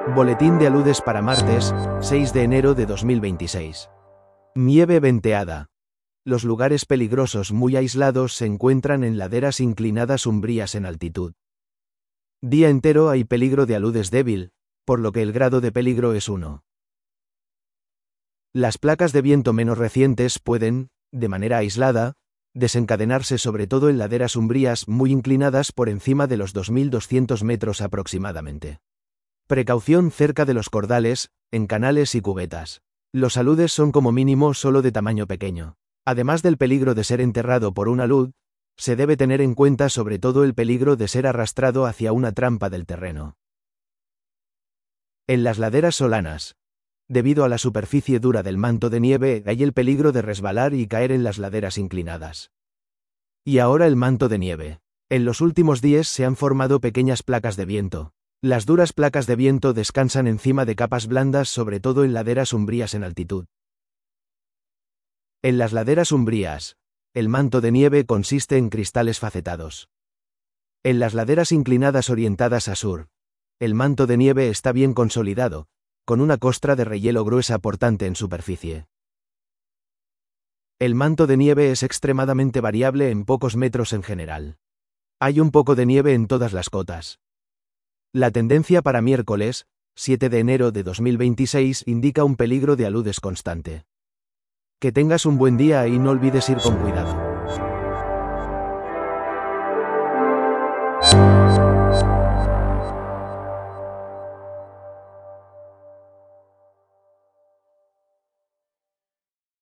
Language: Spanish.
Boletín de aludes para martes, 6 de enero de 2026. Nieve venteada. Los lugares peligrosos muy aislados se encuentran en laderas inclinadas umbrías en altitud. Día entero hay peligro de aludes débil, por lo que el grado de peligro es 1. Las placas de viento menos recientes pueden, de manera aislada, desencadenarse sobre todo en laderas umbrías muy inclinadas por encima de los 2.200 metros aproximadamente. Precaución cerca de los cordales, en canales y cubetas. Los aludes son como mínimo solo de tamaño pequeño. Además del peligro de ser enterrado por un alud, se debe tener en cuenta sobre todo el peligro de ser arrastrado hacia una trampa del terreno. En las laderas solanas, debido a la superficie dura del manto de nieve, hay el peligro de resbalar y caer en las laderas inclinadas. Y ahora el manto de nieve. En los últimos días se han formado pequeñas placas de viento. Las duras placas de viento descansan encima de capas blandas, sobre todo en laderas umbrías en altitud. En las laderas umbrías, el manto de nieve consiste en cristales facetados. En las laderas inclinadas orientadas a sur, el manto de nieve está bien consolidado, con una costra de rehielo gruesa portante en superficie. El manto de nieve es extremadamente variable en pocos metros en general. Hay un poco de nieve en todas las cotas. La tendencia para miércoles, 7 de enero de 2026, indica un peligro de aludes constante. Que tengas un buen día y no olvides ir con cuidado.